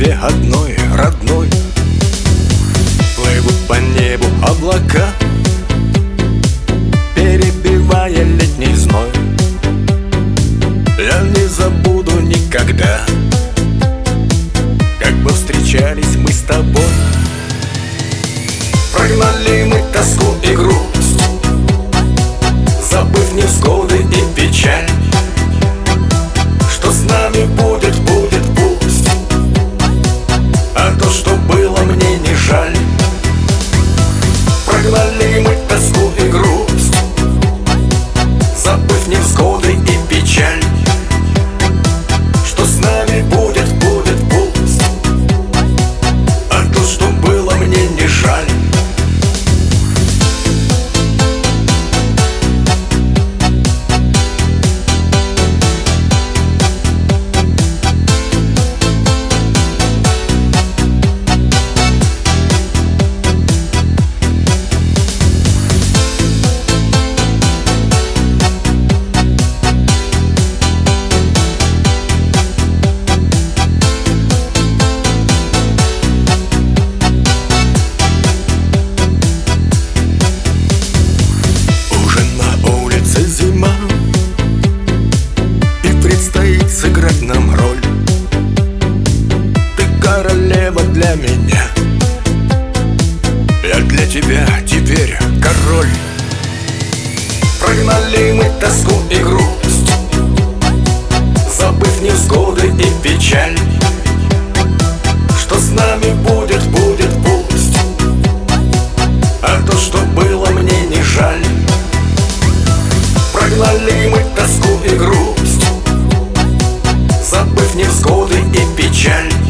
тебе одной, родной. Плывут по небу облака, перебивая летний зной. Я не забуду никогда, как бы встречались мы с тобой. Прогнали мы тоску и грусть, забыв невзгоды и печаль. Что с нами будет, будет пусть, а то, что было, мне не жаль. Прогнали мы тоску и грусть, забыв невзгоды и печаль. Что с нами будет, будет пусть, а то, что было, мне не жаль. Сыграть нам роль. Ты королева для меня, я для тебя теперь король. Прогнали мы тоску и грусть, забыв невзгоды и печаль. Что с нами будет, будет пусть, а то, что было, мне не жаль. Прогнали мы тоску и грусть, забыв невзгоды и печаль.